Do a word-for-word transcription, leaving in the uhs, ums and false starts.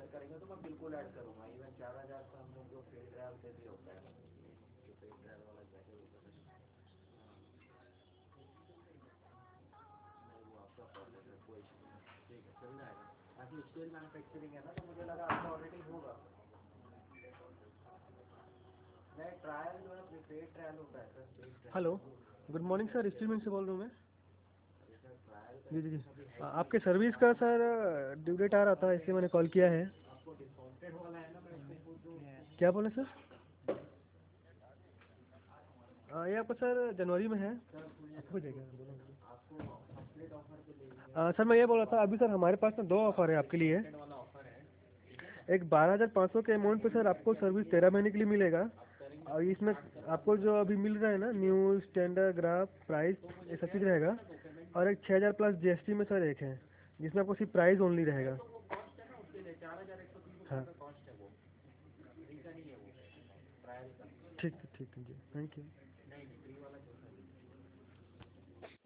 Add करेंगे तो मैं बिल्कुल ऐड करूँगा। इवन चार हज़ार का हम लोग जो पेड ट्रायल पे भी होता है, जो पेड ट्रायल वाला पैकेज होता है, नहीं वो आपका प्रोसेस है, कोई इशू नहीं, ठीक है चल जाएगा। बाकी स्टील मैन्युफैक्चरिंग है ना, तो मुझे लगा आपका ऑलरेडी होगा। नहीं ट्रायल जो है पेड ट्रायल होता है सर, पेड ट्रायल हेलो, है वो, गुड जी मॉर्निंग सर। सर, स्टीलमैन से बोल रहा हूँ मैं। अरे सर ट्रायल का जी जी जी। इसमें अभी है आ- ही नहीं, आपके सर्विस का ट्रायल सर ड्यू डेट आ रहा था, इसलिए मैंने कॉल किया है। आपको डिस्काउंटेड वाला है ना, मैं उसको पूछ दूँ उसको। क्या बोले सर? आ, ये आपका सर जनवरी में है। सर सुनिए आपको सर, हो जाएगा, सुन सुनिए बोलो। सर, आपको कंप्लीट ऑफर पे लेनी है आ, तो सर मैं ये बोल रहा वो था, आप अभी सर हमारे पास ना दो वो ऑफर है आपको आपके लिए। डिस्काउंटेड वाला ऑफर है, ठीक है ना। एक बारह हज़ार पाँच सौ के तो अमाउंट पे सर होल्ड आपको करके अभी सर्विस ले तेरह लीजिए, महीने के लिए मिलेगा। आप करेंगे और तो मैं इसमें स्टार्ट करवा आपको दूंगा, जो अभी मिल रहा है ना, ठीक है। न्यू स्टैंडर्ड ग्राफ प्राइस, तो ये मुझे सब चीज़ सेंड रहेगा। करिए ना डॉक्यूमेंट और एक सारे। छः हज़ार प्लस जीएसटी में सर एक है, जिसमें आपको सिर्फ प्राइस ओनली नहीं रहेगा। तो वो कॉस्ट है ना उसके लिए, चार हज़ार एक सौ तीस रुपये हाँ का कॉस्ट है वो, फ्री का नहीं है वो ट्रायल का। ठीक है, ठीक है जी, थैंक यू।